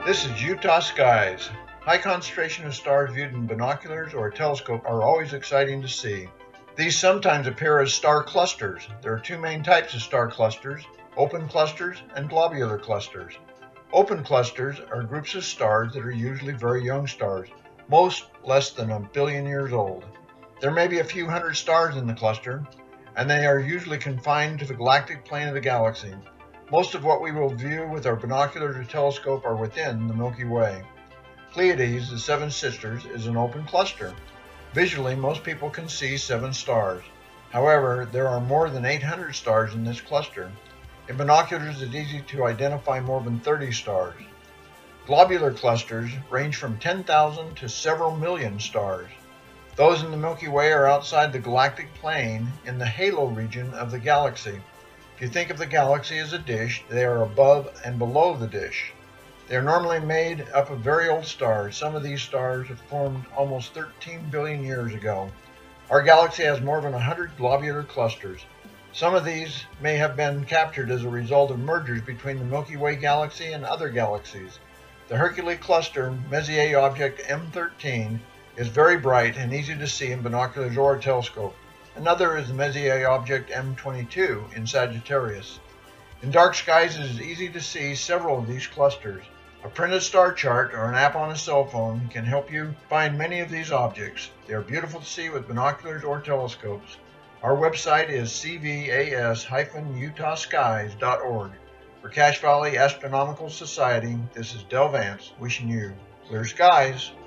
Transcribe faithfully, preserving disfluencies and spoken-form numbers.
This is Utah skies. High concentration of stars viewed in binoculars or a telescope are always exciting to see. These sometimes appear as star clusters. There are two main types of star clusters, open clusters and globular clusters. Open clusters are groups of stars that are usually very young stars, most less than a billion years old. There may be a few hundred stars in the cluster, and they are usually confined to the galactic plane of the galaxy. Most of what we will view with our binoculars or telescope are within the Milky Way. Pleiades, the Seven Sisters, is an open cluster. Visually, most people can see seven stars. However, there are more than eight hundred stars in this cluster. In binoculars, it's easy to identify more than thirty stars. Globular clusters range from ten thousand to several million stars. Those in the Milky Way are outside the galactic plane in the halo region of the galaxy. If you think of the galaxy as a dish, they are above and below the dish. They are normally made up of very old stars. Some of these stars have formed almost thirteen billion years ago. Our galaxy has more than one hundred globular clusters. Some of these may have been captured as a result of mergers between the Milky Way galaxy and other galaxies. The Hercules cluster Messier object M thirteen is very bright and easy to see in binoculars or a telescope. Another is the Messier object M twenty-two in Sagittarius. In dark skies, it is easy to see several of these clusters. A printed star chart or an app on a cell phone can help you find many of these objects. They are beautiful to see with binoculars or telescopes. Our website is c v a s dash utah skies dot org. For Cache Valley Astronomical Society, this is Del Vance wishing you clear skies.